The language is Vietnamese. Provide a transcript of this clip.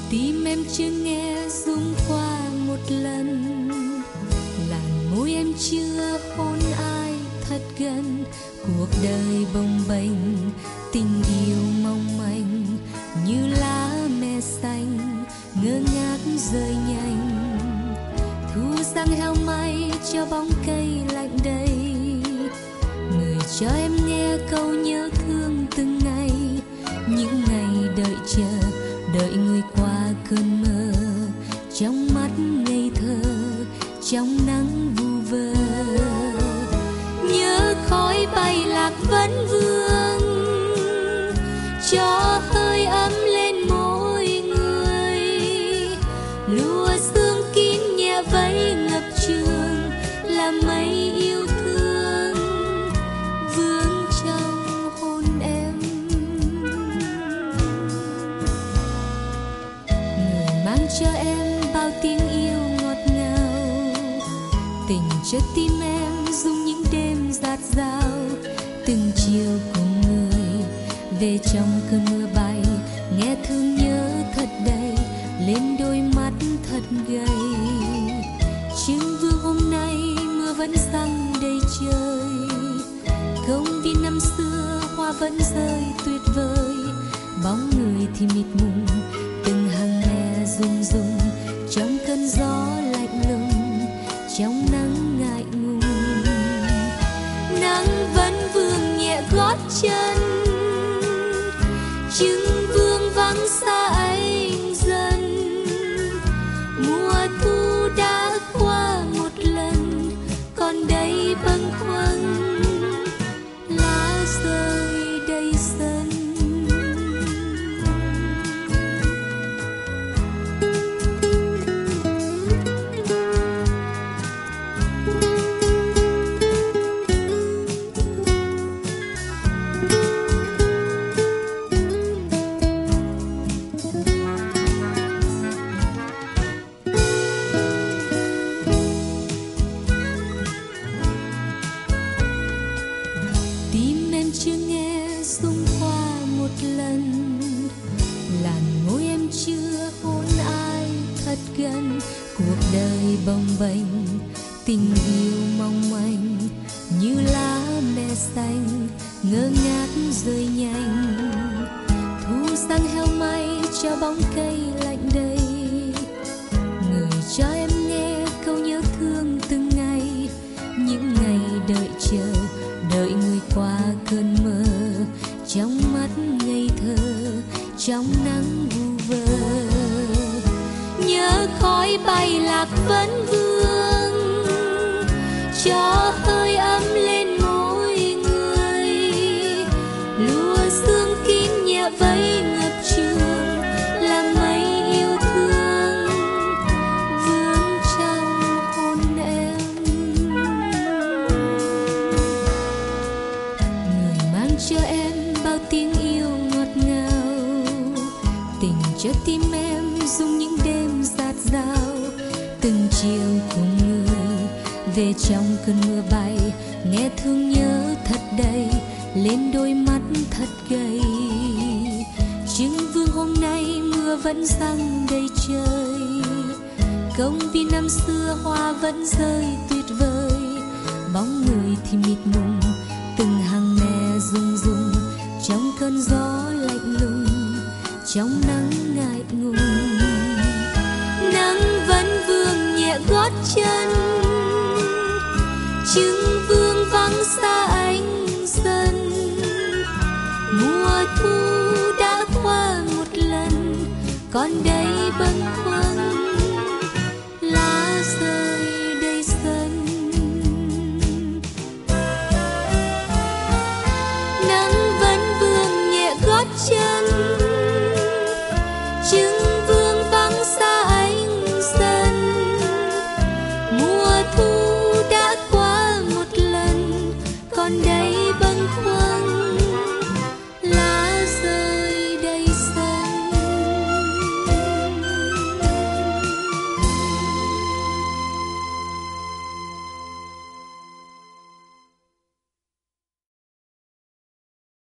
Tim em chưa nghe rung qua một lần, làn môi em chưa hôn ai thật gần. Cuộc đời bồng bềnh, tình yêu mong manh như lá me xanh ngơ ngác rơi nhanh. Thu sang heo may cho bóng cây lạnh đầy, người cho em nghe câu nhớ thương từng ngày. Những ngày đợi chờ, đợi người qua cơn mơ, trong mắt ngây thơ, trong nắng vu vơ. Nhớ khói bay lạc vẫn vương, cho hơi ấm lên mỗi người. Lúa sương kín nhẹ vẫy ngập trường, là mây yêu thương vương trong hôn em. Người mang cho em bao tiếng yêu ngọt ngào, tình cho tim em dung những đêm dạt dào. Từng chiều cùng người về trong cơn mưa bay, nghe thương nhớ thật đầy lên đôi mắt thật gầy. Trưng vương hôm nay mưa vẫn giăng đầy trời, công viên năm xưa hoa vẫn rơi tuyệt vời. Bóng người thì mịt mùng, từng hàng me rung rung trong cơn gió lạnh lùng, trong nắng ngại ngùng. Nắng vẫn vương nhẹ gót chân, chừng vương vắng xa anh dần. Mùa thu đã qua một lần, còn đây bâng khuâng lá rơi đầy sân. Tim em chưa nghe rung qua một lần, làn môi em chưa hôn ai thật gần. Cuộc đời bồng bềnh, tình yêu mong manh như lá me xanh ngơ ngác rơi nhanh. Thu sang heo may cho bóng cây lạnh đầy, người cho em nghe câu nhớ thương từng ngày. Những ngày đợi chờ, đợi người qua cơn mơ, trong mắt ngây thơ, trong nắng vu vơ. Nhớ khói bay lạc vẫn vương, cho hơi ấm lên mỗi người. Lúa sương kín nhẹ vẫy ngập trường, là mây yêu thương vương trong hôn em. Người mang cho em bao tiếng yêu ngọt ngào, tình cho tim em dung những đêm dạt dào. Từng chiều cùng người về trong cơn mưa bay, nghe thương nhớ thật đầy lên đôi mắt thật gầy. Trưng vương hôm nay mưa vẫn giăng đầy trời, công viên năm xưa hoa vẫn rơi tuyệt vời. Bóng người thì mịt mùng, từng hàng me rung rung trong cơn gió lạnh lùng, trong nắng ngại ngùng. Nắng vẫn vương nhẹ gót chân, chừng vương vắng xa anh dần. Mùa thu đã qua một lần, còn đây bâng